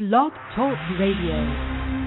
Blog Talk Radio.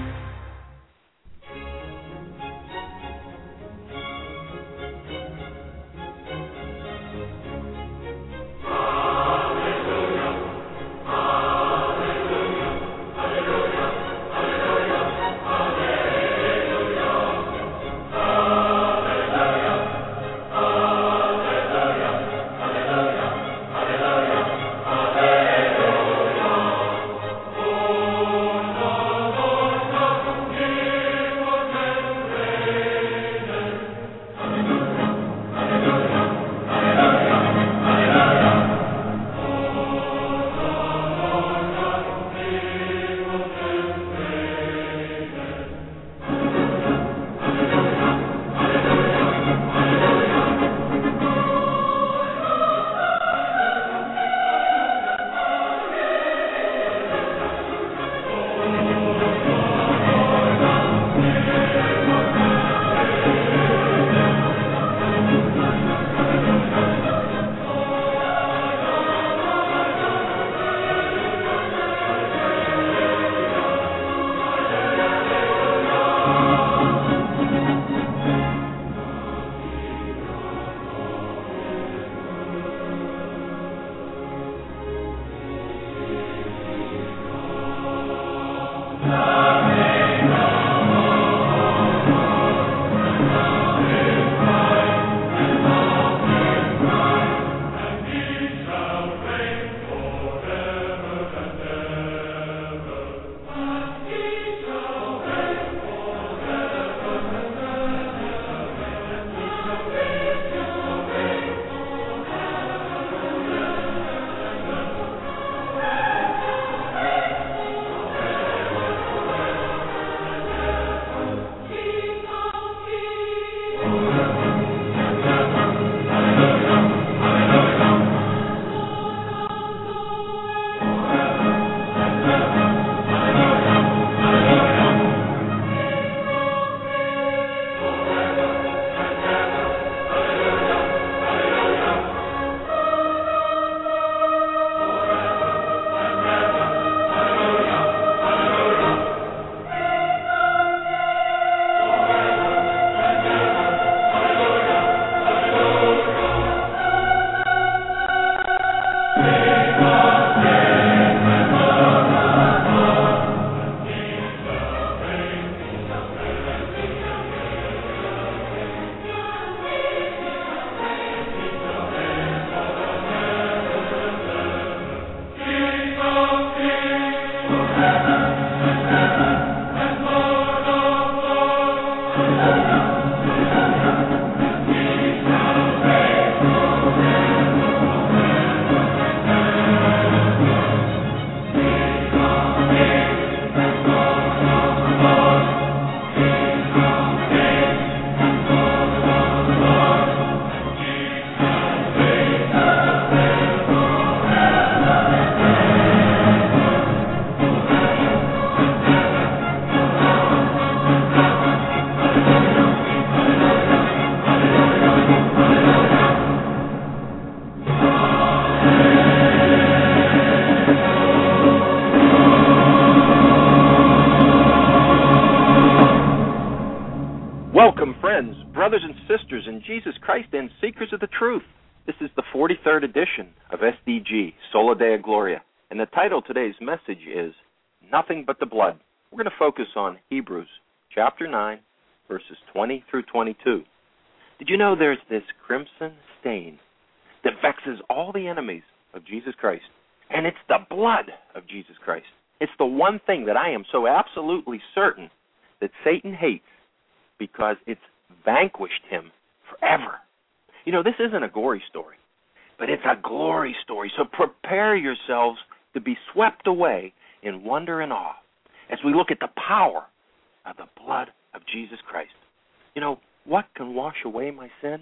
Brothers and sisters in Jesus Christ and seekers of the truth, this is the 43rd edition of SDG, Sola Deo Gloria, and the title of today's message is Nothing But the Blood. We're going to focus on Hebrews chapter 9, verses 20 through 22. Did you know there's this crimson stain that vexes all the enemies of Jesus Christ? And it's the blood of Jesus Christ. It's the one thing that I am so absolutely certain that Satan hates because it's vanquished him forever. You know, this isn't a gory story, but it's a glory story. So prepare yourselves to be swept away in wonder and awe as we look at the power of the blood of Jesus Christ. You know, what can wash away my sin?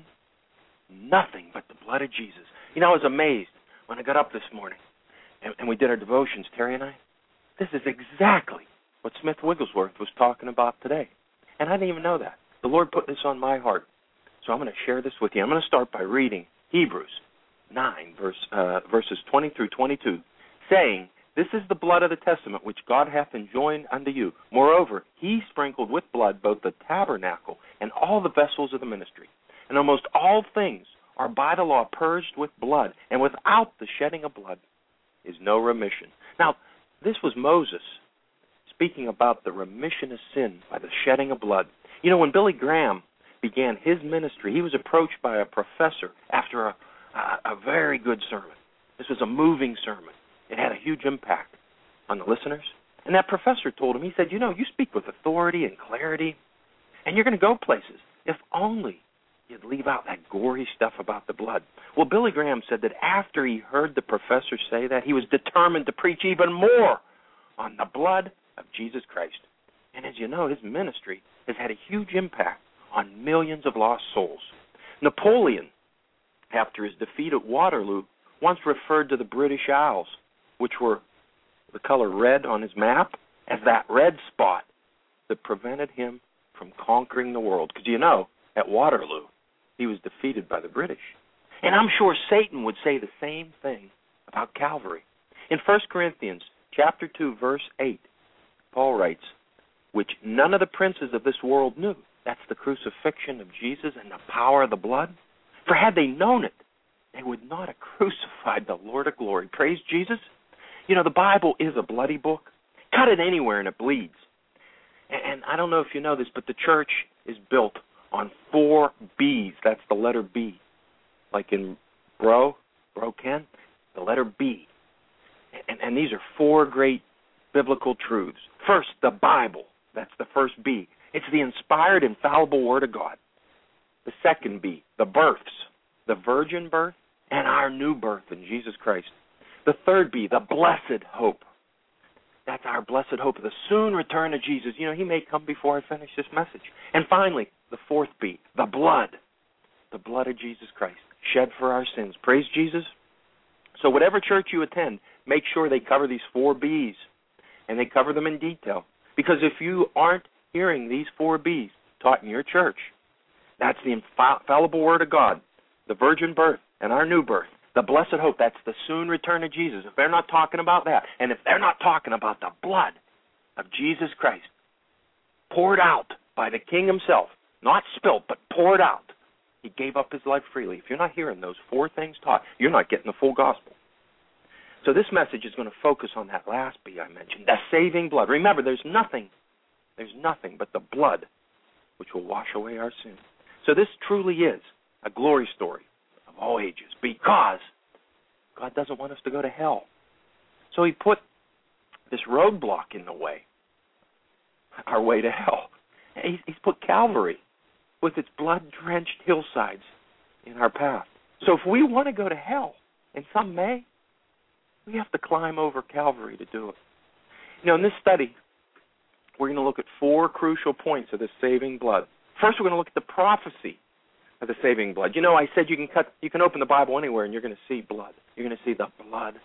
Nothing but the blood of Jesus. You know, I was amazed when I got up this morning and we did our devotions, Terry and I. This is exactly what Smith Wigglesworth was talking about today. And I didn't even know that. The Lord put this on my heart. So I'm going to share this with you. I'm going to start by reading Hebrews 9, verses 20 through 22, saying, This is the blood of the testament which God hath enjoined unto you. Moreover, he sprinkled with blood both the tabernacle and all the vessels of the ministry. And almost all things are by the law purged with blood, and without the shedding of blood is no remission. Now, this was Moses speaking about the remission of sin by the shedding of blood. You know, when Billy Graham began his ministry, he was approached by a professor after a very good sermon. This was a moving sermon. It had a huge impact on the listeners. And that professor told him, he said, you know, you speak with authority and clarity, and you're going to go places. If only you'd leave out that gory stuff about the blood. Well, Billy Graham said that after he heard the professor say that, he was determined to preach even more on the blood of Jesus Christ. And as you know, his ministry has had a huge impact on millions of lost souls. Napoleon, after his defeat at Waterloo, once referred to the British Isles, which were the color red on his map, as that red spot that prevented him from conquering the world. Because you know, at Waterloo, he was defeated by the British. And I'm sure Satan would say the same thing about Calvary. In 1 Corinthians chapter 2, verse 8, Paul writes, which none of the princes of this world knew. That's the crucifixion of Jesus and the power of the blood. For had they known it, they would not have crucified the Lord of glory. Praise Jesus. You know, the Bible is a bloody book. Cut it anywhere and it bleeds. And I don't know if you know this, but the church is built on 4 B's. That's the letter B. Like in broken, the letter B. And these are 4 great biblical truths. First, the Bible. That's the first B. It's the inspired, infallible Word of God. The second B, the births, the virgin birth and our new birth in Jesus Christ. The third B, the blessed hope. That's our blessed hope of the soon return of Jesus. You know, he may come before I finish this message. And finally, the fourth B, the blood of Jesus Christ, shed for our sins. Praise Jesus. So whatever church you attend, make sure they cover these 4 B's, and they cover them in detail. Because if you aren't hearing these 4 B's taught in your church, that's the infallible Word of God, the virgin birth and our new birth, the blessed hope, that's the soon return of Jesus. If they're not talking about that, and if they're not talking about the blood of Jesus Christ, poured out by the King himself, not spilt, but poured out, he gave up his life freely. If you're not hearing those 4 things taught, you're not getting the full gospel. So this message is going to focus on that last B I mentioned, the saving blood. Remember, there's nothing but the blood which will wash away our sin. So this truly is a glory story of all ages, because God doesn't want us to go to hell. So he put this roadblock in the way, our way to hell. He's put Calvary with its blood-drenched hillsides in our path. So if we want to go to hell, and some may, we have to climb over Calvary to do it. You know, in this study, we're going to look at 4 crucial points of the saving blood. First, we're going to look at the prophecy of the saving blood. You know, I said you can open the Bible anywhere and you're going to see blood. You're going to see the blood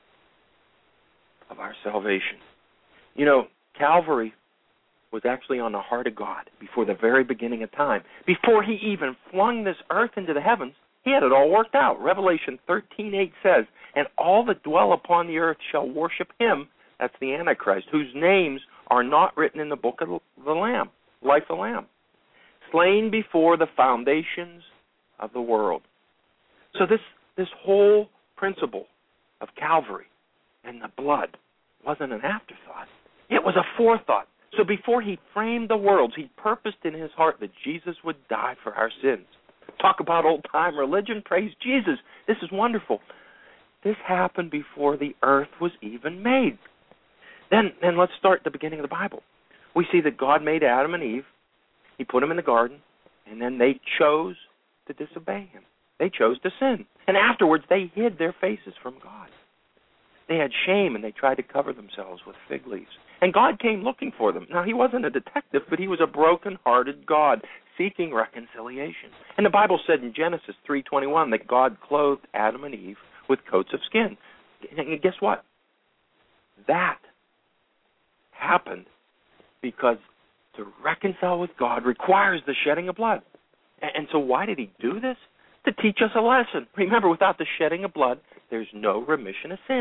of our salvation. You know, Calvary was actually on the heart of God before the very beginning of time. Before he even flung this earth into the heavens, he had it all worked out. Revelation 13:8 says, and all that dwell upon the earth shall worship him, that's the Antichrist, whose names are not written in the book of the Lamb, life of the Lamb, slain before the foundations of the world. So this whole principle of Calvary and the blood wasn't an afterthought. It was a forethought. So before he framed the worlds, he purposed in his heart that Jesus would die for our sins. Talk about old-time religion. Praise Jesus. This is wonderful. This happened before the earth was even made. Then let's start at the beginning of the Bible. We see that God made Adam and Eve. He put them in the garden, and then they chose to disobey him. They chose to sin. And afterwards, they hid their faces from God. They had shame, and they tried to cover themselves with fig leaves. And God came looking for them. Now, he wasn't a detective, but he was a broken-hearted God seeking reconciliation. And the Bible said in Genesis 3:21 that God clothed Adam and Eve with coats of skin. And guess what? That happened because to reconcile with God requires the shedding of blood. And so why did he do this? To teach us a lesson. Remember, without the shedding of blood, there's no remission of sin.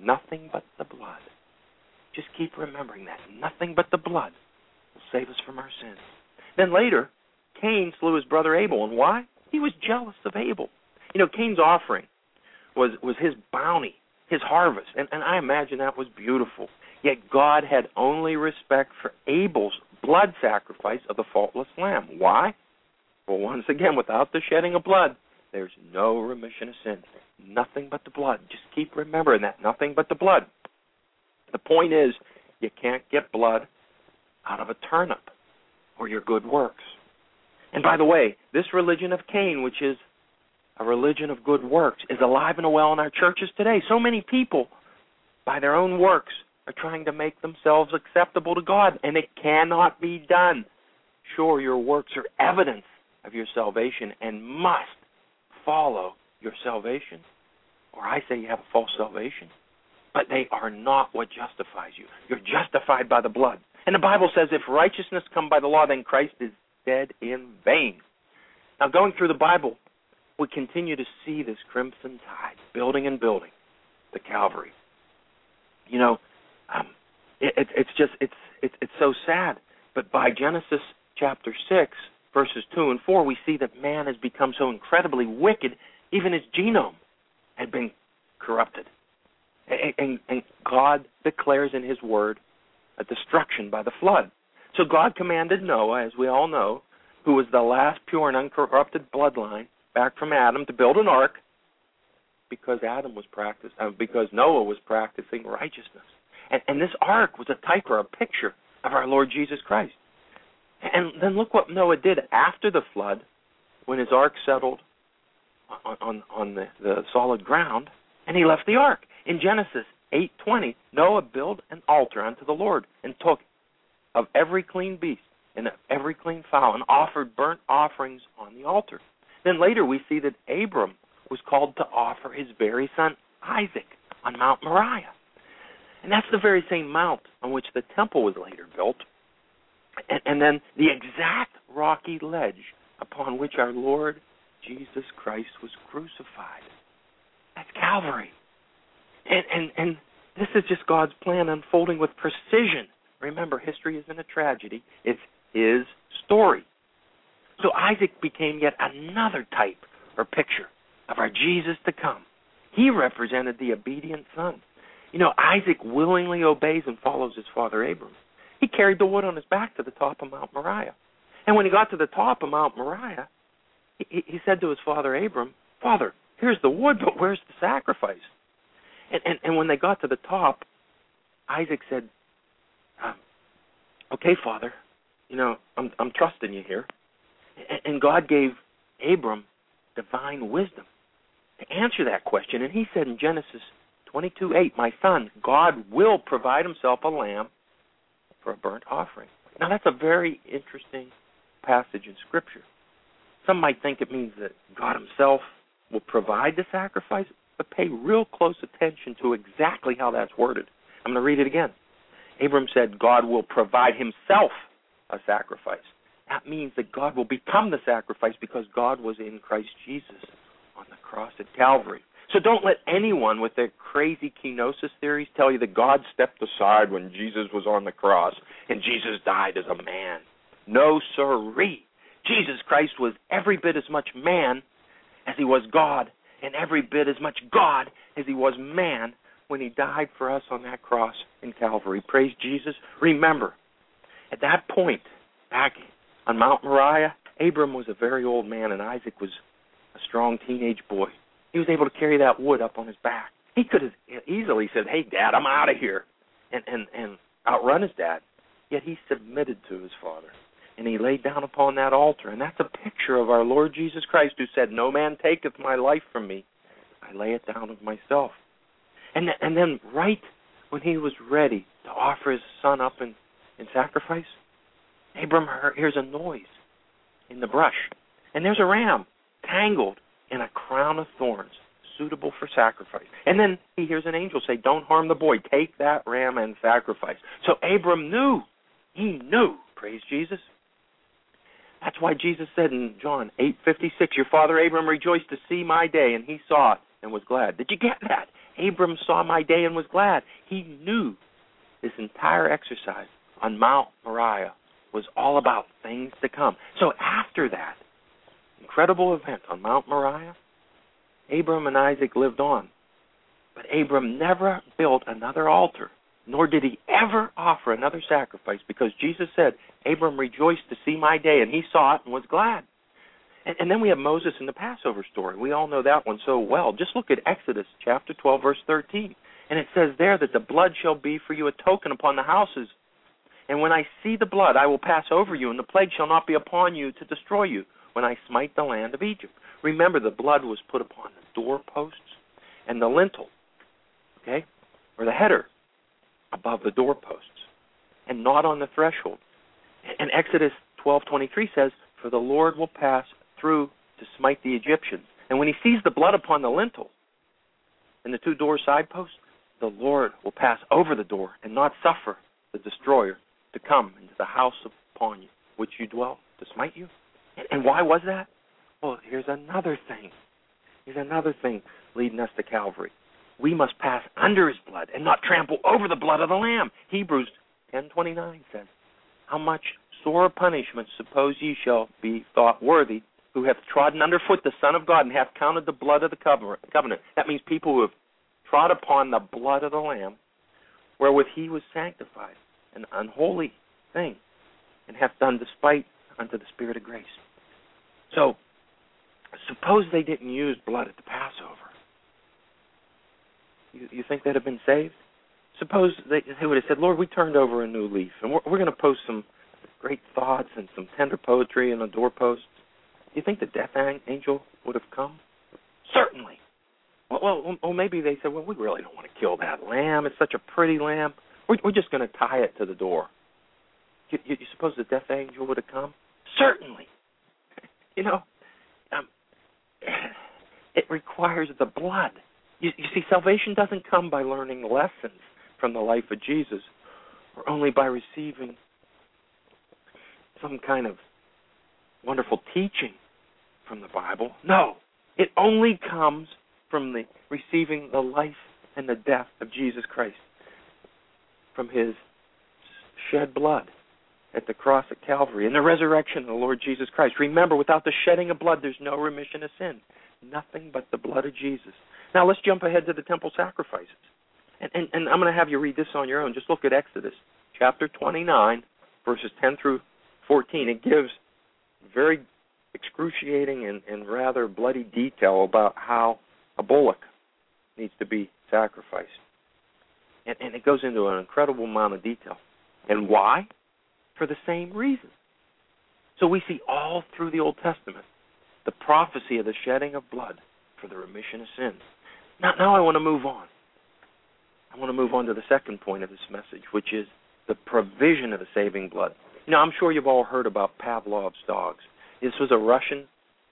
Nothing but the blood. Just keep remembering that. Nothing but the blood will save us from our sins. Then later, Cain slew his brother Abel. And why? He was jealous of Abel. You know, Cain's offering was his bounty, his harvest. And I imagine that was beautiful. Yet God had only respect for Abel's blood sacrifice of the faultless lamb. Why? Well, once again, without the shedding of blood, there's no remission of sin. Nothing but the blood. Just keep remembering that. Nothing but the blood. The point is, you can't get blood out of a turnip or your good works. And by the way, this religion of Cain, which is a religion of good works, is alive and well in our churches today. So many people, by their own works, are trying to make themselves acceptable to God, and it cannot be done. Sure, your works are evidence of your salvation and must follow your salvation. Or I say you have a false salvation. But they are not what justifies you. You're justified by the blood. And the Bible says if righteousness come by the law, then Christ is dead in vain. Now, going through the Bible, we continue to see this crimson tide building and building to Calvary. You know, it's so sad. But by Genesis chapter 6, verses 2 and 4, we see that man has become so incredibly wicked, even his genome had been corrupted. And God declares in his word a destruction by the flood. So God commanded Noah, as we all know, who was the last pure and uncorrupted bloodline back from Adam, to build an ark because Noah was practicing righteousness. And this ark was a type or a picture of our Lord Jesus Christ. And then look what Noah did after the flood, when his ark settled on the solid ground, and he left the ark. In Genesis 8:20, Noah built an altar unto the Lord and took of every clean beast and of every clean fowl and offered burnt offerings on the altar. Then later we see that Abram was called to offer his very son Isaac on Mount Moriah. And that's the very same mount on which the temple was later built. And then the exact rocky ledge upon which our Lord Jesus Christ was crucified. That's Calvary. And this is just God's plan unfolding with precision. Remember, history isn't a tragedy. It's his story. So Isaac became yet another type or picture of our Jesus to come. He represented the obedient son. You know, Isaac willingly obeys and follows his father Abram. He carried the wood on his back to the top of Mount Moriah. And when he got to the top of Mount Moriah, he said to his father Abram, "Father, here's the wood, but where's the sacrifice?" And when they got to the top, Isaac said, "Okay, Father, you know, I'm trusting you here." And God gave Abram divine wisdom to answer that question. And he said in Genesis 22:8, "My son, God will provide himself a lamb for a burnt offering." Now, that's a very interesting passage in Scripture. Some might think it means that God himself will provide the sacrifice, but pay real close attention to exactly how that's worded. I'm going to read it again. Abram said, God will provide himself a sacrifice. That means that God will become the sacrifice because God was in Christ Jesus on the cross at Calvary. So don't let anyone with their crazy kenosis theories tell you that God stepped aside when Jesus was on the cross and Jesus died as a man. No, sirree. Jesus Christ was every bit as much man as he was God, and every bit as much God as he was man when he died for us on that cross in Calvary. Praise Jesus. Remember, at that point, back on Mount Moriah, Abram was a very old man, and Isaac was a strong teenage boy. He was able to carry that wood up on his back. He could have easily said, "Hey, Dad, I'm out of here," and outrun his dad. Yet he submitted to his father, and he laid down upon that altar. And that's a picture of our Lord Jesus Christ, who said, "No man taketh my life from me. I lay it down of myself." And then right when he was ready to offer his son up in sacrifice, Abram hears a noise in the brush. And there's a ram tangled in a crown of thorns, suitable for sacrifice. And then he hears an angel say, "Don't harm the boy. Take that ram and sacrifice." So Abram knew. He knew. Praise Jesus. That's why Jesus said in John 8:56, "Your father Abram rejoiced to see my day, and he saw it and was glad." Did you get that? Abram saw my day and was glad. He knew this entire exercise on Mount Moriah was all about things to come. So after that incredible event on Mount Moriah, Abram and Isaac lived on. But Abram never built another altar, nor did he ever offer another sacrifice, because Jesus said, Abram rejoiced to see my day, and he saw it and was glad. And then we have Moses in the Passover story. We all know that one so well. Just look at Exodus chapter 12, verse 13. And it says there that the blood shall be for you a token upon the houses. And when I see the blood, I will pass over you, and the plague shall not be upon you to destroy you when I smite the land of Egypt. Remember, the blood was put upon the doorposts and the lintel, okay, or the header above the doorposts, and not on the threshold. And Exodus 12:23 says, for the Lord will pass through to smite the Egyptians. And when he sees the blood upon the lintel and the two door side posts, the Lord will pass over the door and not suffer the destroyer to come into the house upon you, which you dwell, to smite you. And why was that? Well, here's another thing. Here's another thing leading us to Calvary. We must pass under his blood and not trample over the blood of the Lamb. Hebrews 10:29 says, how much sore punishment suppose ye shall be thought worthy, who hath trodden under foot the Son of God, and hath counted the blood of the covenant. That means people who have trod upon the blood of the Lamb, wherewith he was sanctified, an unholy thing, and hath done despite unto the Spirit of grace. So, suppose they didn't use blood at the Passover. You think they'd have been saved? Suppose they would have said, Lord, we turned over a new leaf, and we're going to post some great thoughts and some tender poetry on the doorposts. Do you think the death angel would have come? Certainly. Well, maybe they said, well, we really don't want to kill that lamb. It's such a pretty lamb. We're just going to tie it to the door. You suppose the death angel would have come? Certainly. You know, it requires the blood. You see, salvation doesn't come by learning lessons from the life of Jesus, or only by receiving some kind of wonderful teaching from the Bible. No, it only comes from receiving the life and the death of Jesus Christ, from his shed blood at the cross at Calvary and the resurrection of the Lord Jesus Christ. Remember, without the shedding of blood, there's no remission of sin. Nothing but the blood of Jesus. Now let's jump ahead to the temple sacrifices. And I'm going to have you read this on your own. Just look at Exodus chapter 29, verses 10 through 14. It gives very excruciating and rather bloody detail about how a bullock needs to be sacrificed. And it goes into an incredible amount of detail. And why? For the same reason. So we see all through the Old Testament the prophecy of the shedding of blood for the remission of sins. Now I want to move on. I want to move on to the second point of this message, which is the provision of the saving blood. You know, I'm sure you've all heard about Pavlov's dogs. This was a Russian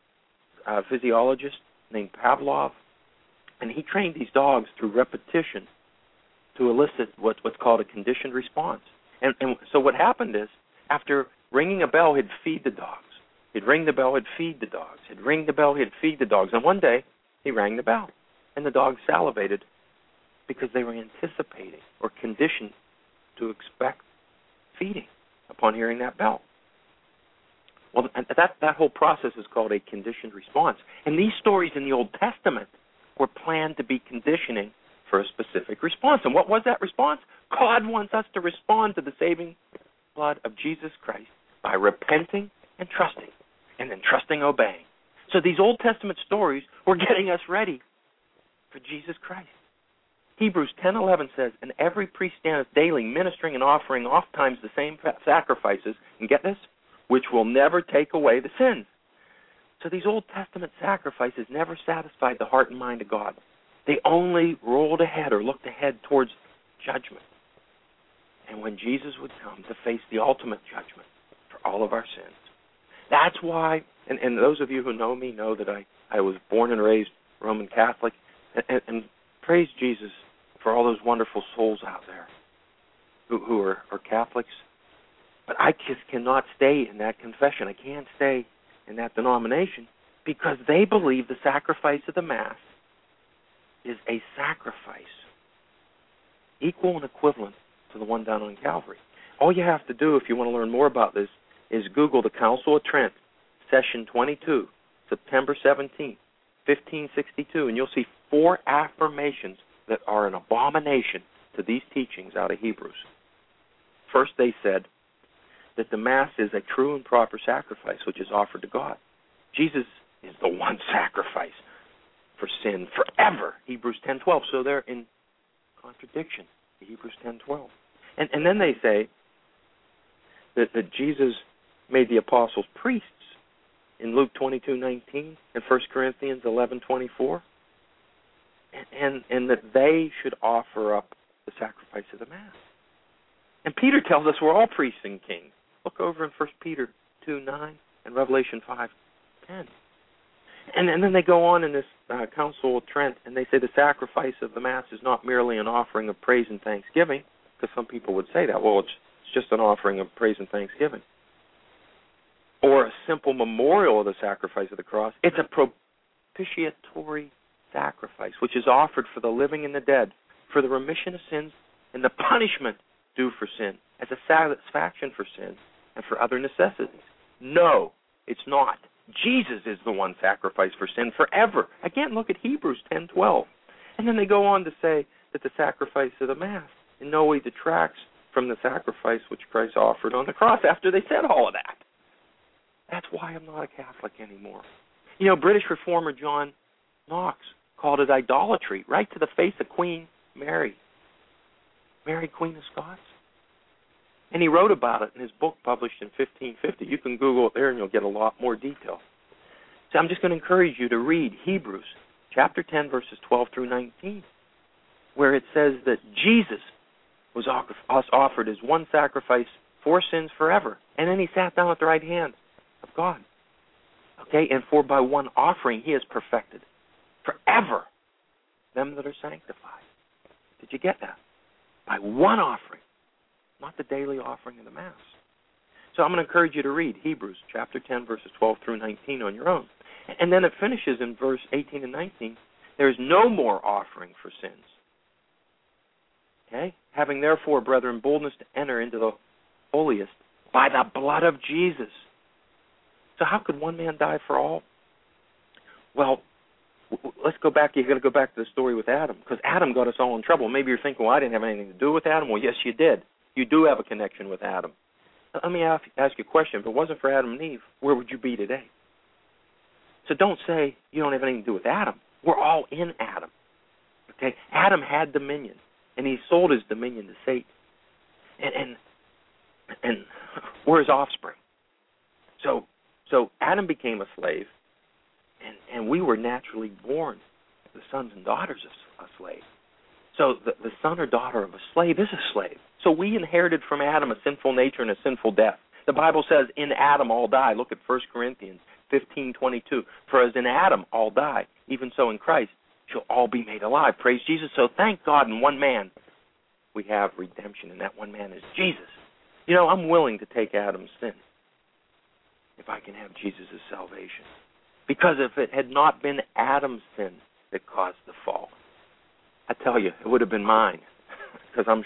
physiologist named Pavlov, and he trained these dogs through repetition to elicit what's called a conditioned response. And so what happened is, after ringing a bell, he'd feed the dogs. He'd ring the bell, he'd feed the dogs. He'd ring the bell, he'd feed the dogs. And one day, he rang the bell, and the dogs salivated because they were anticipating or conditioned to expect feeding upon hearing that bell. Well, that whole process is called a conditioned response. And these stories in the Old Testament were planned to be conditioning for a specific response. And what was that response? God wants us to respond to the saving blood of Jesus Christ by repenting and trusting, and then trusting, obeying. So these Old Testament stories were getting us ready for Jesus Christ. Hebrews 10:11 says, and every priest standeth daily ministering and offering oft times the same sacrifices, and get this, which will never take away the sins. So these Old Testament sacrifices never satisfied the heart and mind of God. They only rolled ahead or looked ahead towards judgment. And when Jesus would come to face the ultimate judgment for all of our sins. That's why, and those of you who know me know that I was born and raised Roman Catholic, and praise Jesus for all those wonderful souls out there who are Catholics. But I just cannot stay in that confession. I can't stay in that denomination because they believe the sacrifice of the Mass is a sacrifice equal and equivalent to the one done on Calvary. All you have to do if you want to learn more about this is Google the Council of Trent, Session 22, September 17, 1562, and you'll see 4 affirmations that are an abomination to these teachings out of Hebrews. First, they said that the Mass is a true and proper sacrifice which is offered to God. Jesus is the one sacrifice for sin forever, Hebrews 10:12. So they're in contradiction to Hebrews 10:12. And then they say that Jesus made the apostles priests in Luke 22:19 and 1 Corinthians 11:24, and that they should offer up the sacrifice of the Mass. And Peter tells us we're all priests and kings. Look over in 1 Peter 2:9 and Revelation 5:10. And then they go on in this Council of Trent, and they say the sacrifice of the Mass is not merely an offering of praise and thanksgiving, because some people would say that. Well, it's just an offering of praise and thanksgiving. Or a simple memorial of the sacrifice of the cross. It's a propitiatory sacrifice, which is offered for the living and the dead, for the remission of sins and the punishment due for sin, as a satisfaction for sin and for other necessities. No, it's not. Jesus is the one sacrifice for sin forever. Again, look at Hebrews 10:12. And then they go on to say that the sacrifice of the Mass in no way detracts from the sacrifice which Christ offered on the cross after they said all of that. That's why I'm not a Catholic anymore. You know, British reformer John Knox called it idolatry, right to the face of Queen Mary. Mary, Queen of Scots. And he wrote about it in his book published in 1550. You can Google it there and you'll get a lot more detail. So I'm just going to encourage you to read Hebrews chapter 10, verses 12 through 19, where it says that Jesus was offered as one sacrifice for sins forever. And then he sat down at the right hand of God. Okay, and for by one offering he has perfected forever them that are sanctified. Did you get that? By one offering. Not the daily offering of the Mass. So I'm going to encourage you to read Hebrews chapter 10, verses 12 through 19 on your own. And then it finishes in verse 18 and 19. There is no more offering for sins. Okay? Having therefore, brethren, boldness to enter into the holiest by the blood of Jesus. So how could one man die for all? Well, let's go back. You've got to go back to the story with Adam, because Adam got us all in trouble. Maybe you're thinking, well, I didn't have anything to do with Adam. Well, yes, you did. You do have a connection with Adam. Now, let me ask you a question. If it wasn't for Adam and Eve, where would you be today? So don't say you don't have anything to do with Adam. We're all in Adam. Okay? Adam had dominion, and he sold his dominion to Satan. And we're his offspring. So Adam became a slave, and we were naturally born the sons and daughters of a slave. So the son or daughter of a slave is a slave. So we inherited from Adam a sinful nature and a sinful death. The Bible says, in Adam all die. Look at 1 Corinthians 15:22. For as in Adam all die, even so in Christ shall all be made alive. Praise Jesus. So thank God in one man we have redemption, and that one man is Jesus. You know, I'm willing to take Adam's sin if I can have Jesus' salvation. Because if it had not been Adam's sin that caused the fall, I tell you, it would have been mine. Because I'm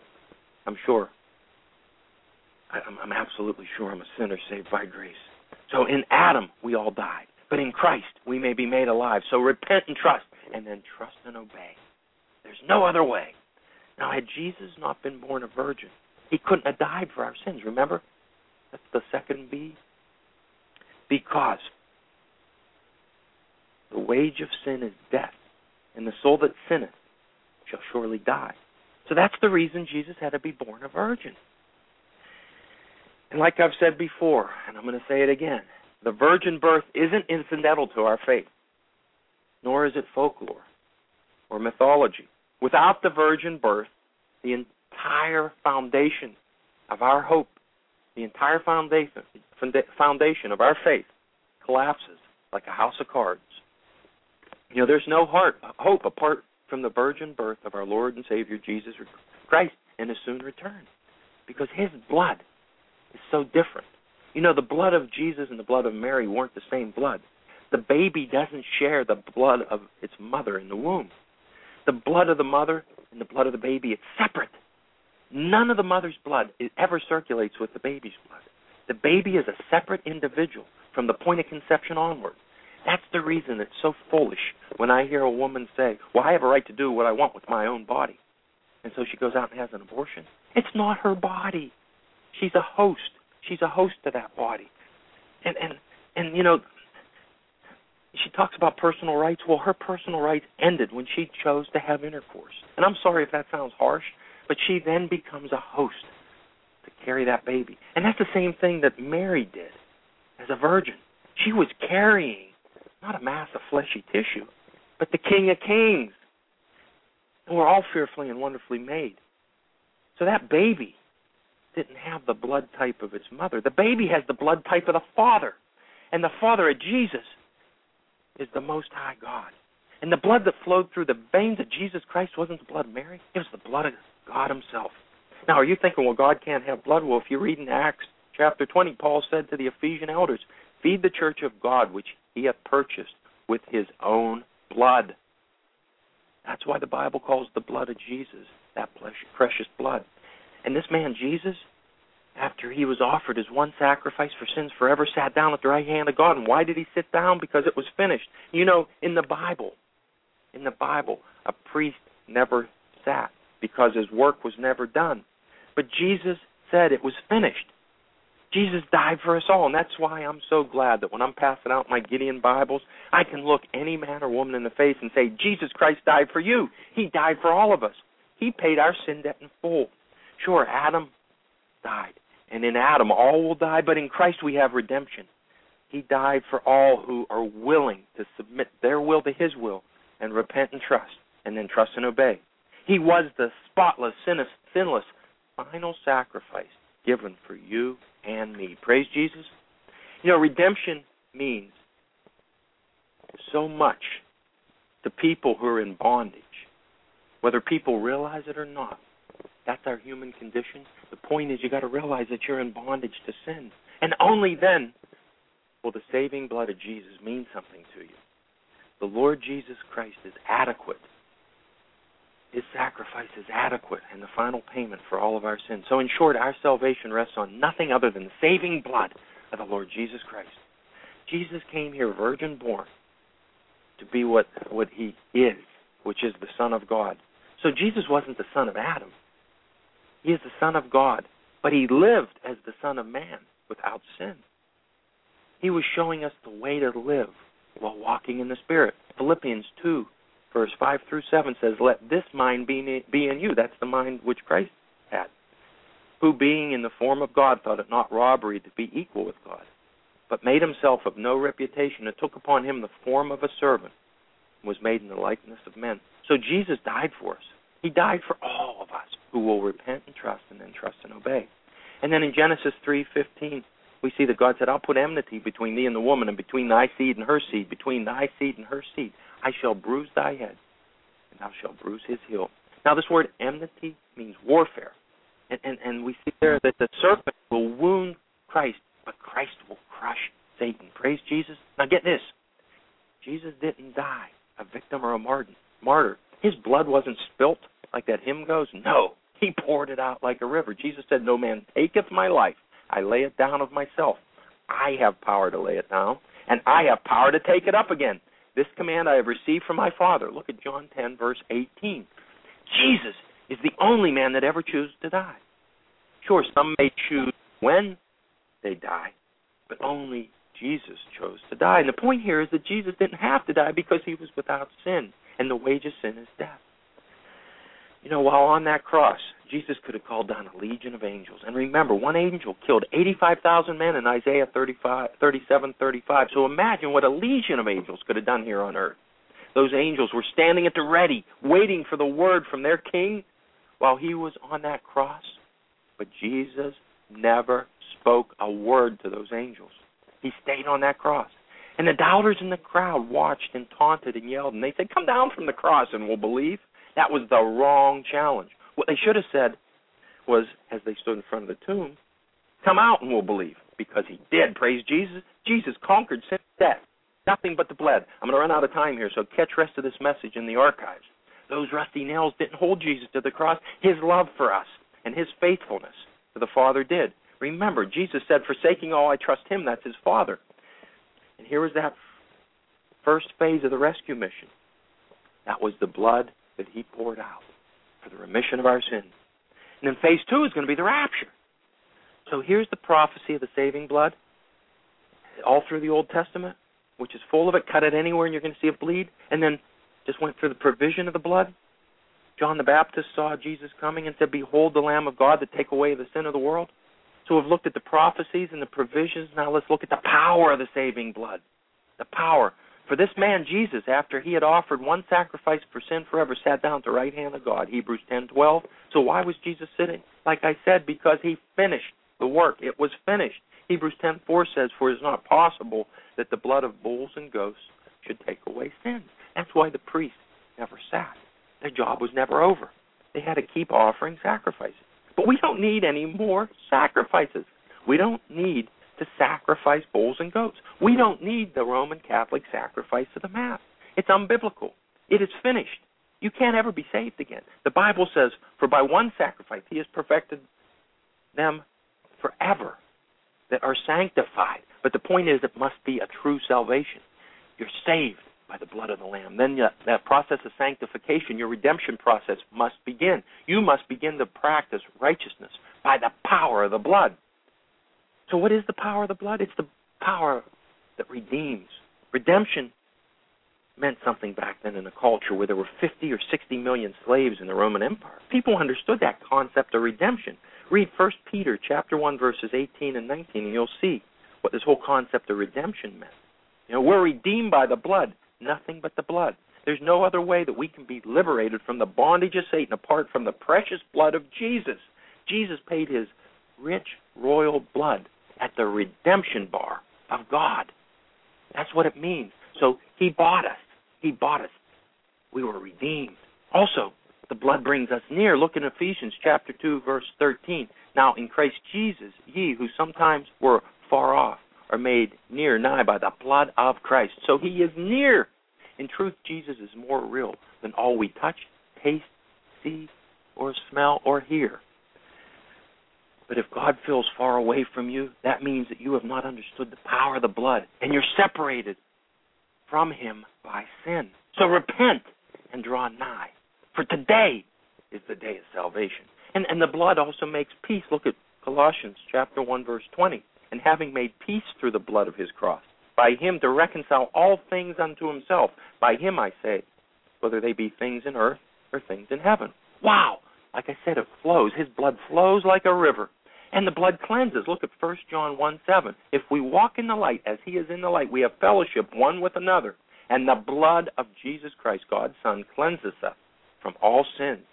absolutely sure I'm a sinner saved by grace. So in Adam, we all died. But in Christ, we may be made alive. So repent and trust, and then trust and obey. There's no other way. Now, had Jesus not been born a virgin, he couldn't have died for our sins. Remember? That's the second B. Because the wage of sin is death, and the soul that sinneth shall surely die. So that's the reason Jesus had to be born a virgin. And like I've said before, and I'm going to say it again, the virgin birth isn't incidental to our faith, nor is it folklore or mythology. Without the virgin birth, the entire foundation of our hope, the entire foundation of our faith collapses like a house of cards. You know, there's no hope apart from the virgin birth of our Lord and Savior Jesus Christ and his soon return, because his blood is so different. You know, the blood of Jesus and the blood of Mary weren't the same blood. The baby doesn't share the blood of its mother in the womb. The blood of the mother and the blood of the baby, it's separate. None of the mother's blood ever circulates with the baby's blood. The baby is a separate individual from the point of conception onward. That's the reason it's so foolish when I hear a woman say, well, I have a right to do what I want with my own body. And so she goes out and has an abortion. It's not her body. She's a host. She's a host to that body. And you know, she talks about personal rights. Well, her personal rights ended when she chose to have intercourse. And I'm sorry if that sounds harsh, but she then becomes a host to carry that baby. And that's the same thing that Mary did as a virgin. She was carrying not a mass of fleshy tissue, but the King of Kings. And we're all fearfully and wonderfully made. So that baby didn't have the blood type of its mother. The baby has the blood type of the Father. And the Father of Jesus is the Most High God. And the blood that flowed through the veins of Jesus Christ wasn't the blood of Mary. It was the blood of God himself. Now, are you thinking, well, God can't have blood? Well, if you read in Acts chapter 20, Paul said to the Ephesian elders, feed the church of God, which he hath purchased with his own blood. That's why the Bible calls the blood of Jesus that precious blood. And this man, Jesus, after he was offered as one sacrifice for sins forever, sat down at the right hand of God. And why did he sit down? Because it was finished. You know, in the Bible, a priest never sat because his work was never done. But Jesus said it was finished. Jesus died for us all, and that's why I'm so glad that when I'm passing out my Gideon Bibles, I can look any man or woman in the face and say, Jesus Christ died for you. He died for all of us. He paid our sin debt in full. Sure, Adam died, and in Adam all will die, but in Christ we have redemption. He died for all who are willing to submit their will to his will and repent and trust, and then trust and obey. He was the spotless, sinless, final sacrifice given for you and me. Praise Jesus. You know, redemption means so much to people who are in bondage, whether people realize it or not. That's our human condition. The point is you got to realize that you're in bondage to sin. And only then will the saving blood of Jesus mean something to you. The Lord Jesus Christ is adequate. His sacrifice is adequate and the final payment for all of our sins. So in short, our salvation rests on nothing other than the saving blood of the Lord Jesus Christ. Jesus came here virgin born to be what he is, which is the Son of God. So Jesus wasn't the son of Adam. He is the Son of God, but he lived as the Son of Man without sin. He was showing us the way to live while walking in the Spirit. Philippians 2, verse 5 through 7 says, let this mind be in you. That's the mind which Christ had, who being in the form of God thought it not robbery to be equal with God, but made himself of no reputation, and took upon him the form of a servant, and was made in the likeness of men. So Jesus died for us. He died for all of us who will repent and trust and then trust and obey. And then in Genesis 3:15, we see that God said, I'll put enmity between thee and the woman, and between thy seed and her seed, between thy seed and her seed. I shall bruise thy head, and thou shalt bruise his heel. Now this word enmity means warfare. And we see there that the serpent will wound Christ, but Christ will crush Satan. Praise Jesus. Now get this. Jesus didn't die a victim or a martyr. His blood wasn't spilt like that hymn goes. No, he poured it out like a river. Jesus said, no man taketh my life. I lay it down of myself. I have power to lay it down, and I have power to take it up again. This command I have received from my Father. Look at John 10, verse 18. Jesus is the only man that ever chose to die. Sure, some may choose when they die, but only Jesus chose to die. And the point here is that Jesus didn't have to die because he was without sin, and the wage of sin is death. You know, while on that cross, Jesus could have called down a legion of angels. And remember, one angel killed 85,000 men in Isaiah 37:35. So imagine what a legion of angels could have done here on earth. Those angels were standing at the ready, waiting for the word from their king while he was on that cross. But Jesus never spoke a word to those angels. He stayed on that cross. And the doubters in the crowd watched and taunted and yelled, and they said, come down from the cross and we'll believe. That was the wrong challenge. What they should have said was, as they stood in front of the tomb, come out and we'll believe. Because he did. Praise Jesus. Jesus conquered sin and death. Nothing but the blood. I'm going to run out of time here, so catch the rest of this message in the archives. Those rusty nails didn't hold Jesus to the cross. His love for us and his faithfulness to the Father did. Remember, Jesus said, forsaking all, I trust him. That's his Father. And here was that first phase of the rescue mission. That was the blood that he poured out for the remission of our sins. And then phase 2 is going to be the rapture. So here's the prophecy of the saving blood, all through the Old Testament, which is full of it. Cut it anywhere and you're going to see it bleed. And then just went through the provision of the blood. John the Baptist saw Jesus coming and said, behold the Lamb of God that take away the sin of the world. So we've looked at the prophecies and the provisions. Now let's look at the power of the saving blood. The power. For this man, Jesus, after he had offered one sacrifice for sin forever, sat down at the right hand of God, Hebrews 10:12. So why was Jesus sitting? Like I said, because he finished the work. It was finished. Hebrews 10:4 says, for it is not possible that the blood of bulls and ghosts should take away sins. That's why the priests never sat. Their job was never over. They had to keep offering sacrifices. But we don't need any more sacrifices. We don't need to sacrifice bulls and goats. We don't need the Roman Catholic sacrifice of the Mass. It's unbiblical. It is finished. You can't ever be saved again. The Bible says, for by one sacrifice he has perfected them forever that are sanctified. But the point is, it must be a true salvation. You're saved by the blood of the Lamb. Then that process of sanctification, your redemption process, must begin. You must begin to practice righteousness by the power of the blood. So what is the power of the blood? It's the power that redeems. Redemption meant something back then in a culture where there were 50 or 60 million slaves in the Roman Empire. People understood that concept of redemption. Read 1 Peter chapter 1, verses 18 and 19, and you'll see what this whole concept of redemption meant. You know, we're redeemed by the blood, nothing but the blood. There's no other way that we can be liberated from the bondage of Satan apart from the precious blood of Jesus. Jesus paid his rich royal blood at the redemption bar of God. That's what it means. So he bought us. He bought us. We were redeemed. Also, the blood brings us near. Look in Ephesians chapter 2, verse 13. Now in Christ Jesus, ye who sometimes were far off are made near, nigh by the blood of Christ. So he is near. In truth, Jesus is more real than all we touch, taste, see, or smell, or hear. But if God feels far away from you, that means that you have not understood the power of the blood, and you're separated from him by sin. So repent and draw nigh, for today is the day of salvation. And the blood also makes peace. Look at Colossians chapter 1, verse 20. And having made peace through the blood of his cross, by him to reconcile all things unto himself. By him, I say, whether they be things in earth or things in heaven. Wow! Like I said, it flows. His blood flows like a river. And the blood cleanses. Look at 1 John 1:7. If we walk in the light as he is in the light, we have fellowship one with another. And the blood of Jesus Christ, God's Son, cleanses us from all sins.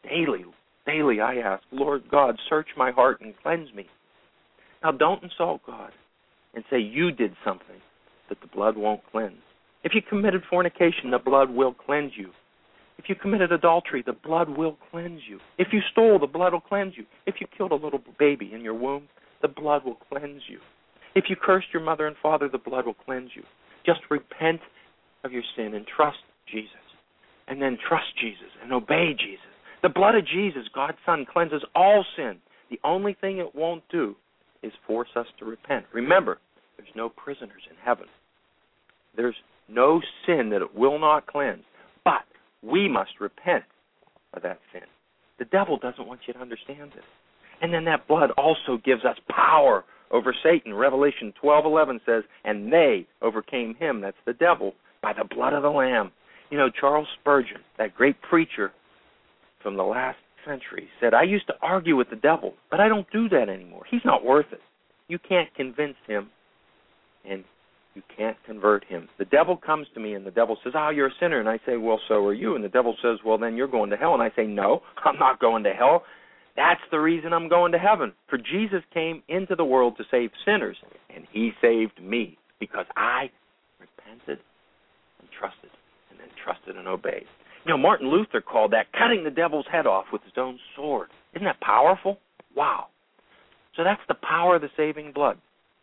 Daily I ask, Lord God, search my heart and cleanse me. Now don't insult God and say you did something that the blood won't cleanse. If you committed fornication, the blood will cleanse you. If you committed adultery, the blood will cleanse you. If you stole, the blood will cleanse you. If you killed a little baby in your womb, the blood will cleanse you. If you cursed your mother and father, the blood will cleanse you. Just repent of your sin and trust Jesus. And then trust Jesus and obey Jesus. The blood of Jesus, God's Son, cleanses all sin. The only thing it won't do is force us to repent. Remember, there's no prisoners in heaven. There's no sin that it will not cleanse. But we must repent of that sin. The devil doesn't want you to understand this. And then that blood also gives us power over Satan. Revelation 12:11 says, and they overcame him, that's the devil, by the blood of the Lamb. You know, Charles Spurgeon, that great preacher from the last century, said, I used to argue with the devil, but I don't do that anymore. He's not worth it. You can't convince him, and you can't convert him. The devil comes to me, and the devil says, you're a sinner. And I say, well, so are you. And the devil says, well, then you're going to hell. And I say, no, I'm not going to hell. That's the reason I'm going to heaven. For Jesus came into the world to save sinners, and he saved me because I repented and trusted, and then trusted and obeyed. You know, Martin Luther called that cutting the devil's head off with his own sword. Isn't that powerful? Wow. So that's the power of the saving blood.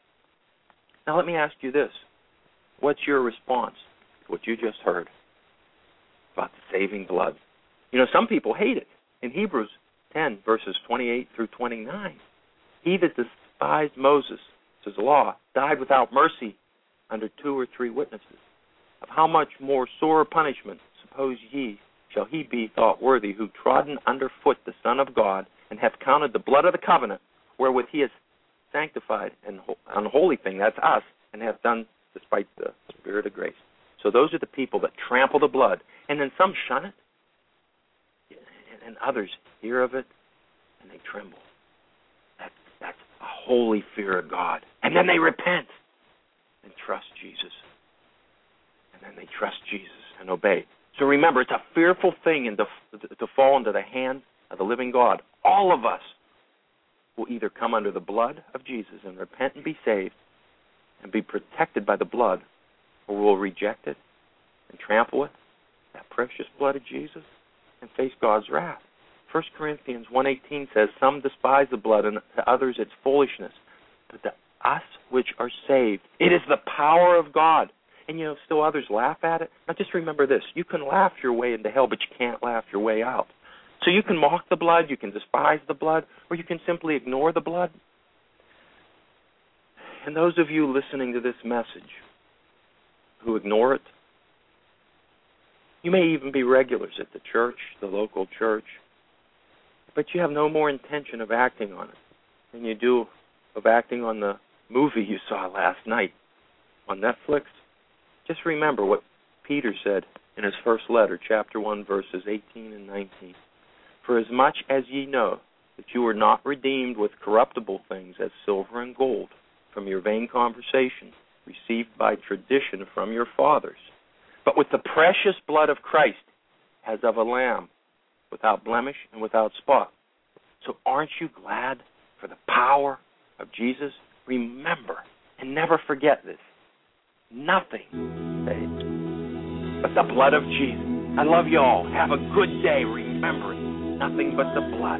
Now let me ask you this. What's your response to what you just heard about the saving blood You know, some people hate it. In Hebrews 10, verses 28 through 29, he that despised Moses' law died without mercy under 2 or 3 witnesses. Of how much more sore punishment, suppose ye, shall he be thought worthy, who trodden under foot the Son of God, and hath counted the blood of the covenant, wherewith he has sanctified an unholy thing, that's us, and hath done despite the Spirit of grace. So those are the people that trample the blood, and then some shun it, and others hear of it, and they tremble. That's a holy fear of God. And then they repent and trust Jesus. And then they trust Jesus and obey. So remember, it's a fearful thing to fall into the hand of the living God. All of us will either come under the blood of Jesus and repent and be saved and be protected by the blood, or we'll reject it and trample it, that precious blood of Jesus, and face God's wrath. 1 Corinthians 1:18 says, some despise the blood, and to others it's foolishness. But to us which are saved, it is the power of God. And, you know, still others laugh at it. Now just remember this. You can laugh your way into hell, but you can't laugh your way out. So you can mock the blood, you can despise the blood, or you can simply ignore the blood. And those of you listening to this message who ignore it, you may even be regulars at the church, the local church, but you have no more intention of acting on it than you do of acting on the movie you saw last night on Netflix. Just remember what Peter said in his first letter, chapter 1, verses 18 and 19. For as much as ye know that you are not redeemed with corruptible things as silver and gold from your vain conversation received by tradition from your fathers, but with the precious blood of Christ as of a lamb, without blemish and without spot. So aren't you glad for the power of Jesus? Remember and never forget this. Nothing but the blood of Jesus. I love you all. Have a good day. Remember it. Nothing but the blood.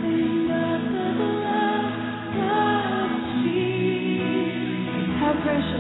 Precious.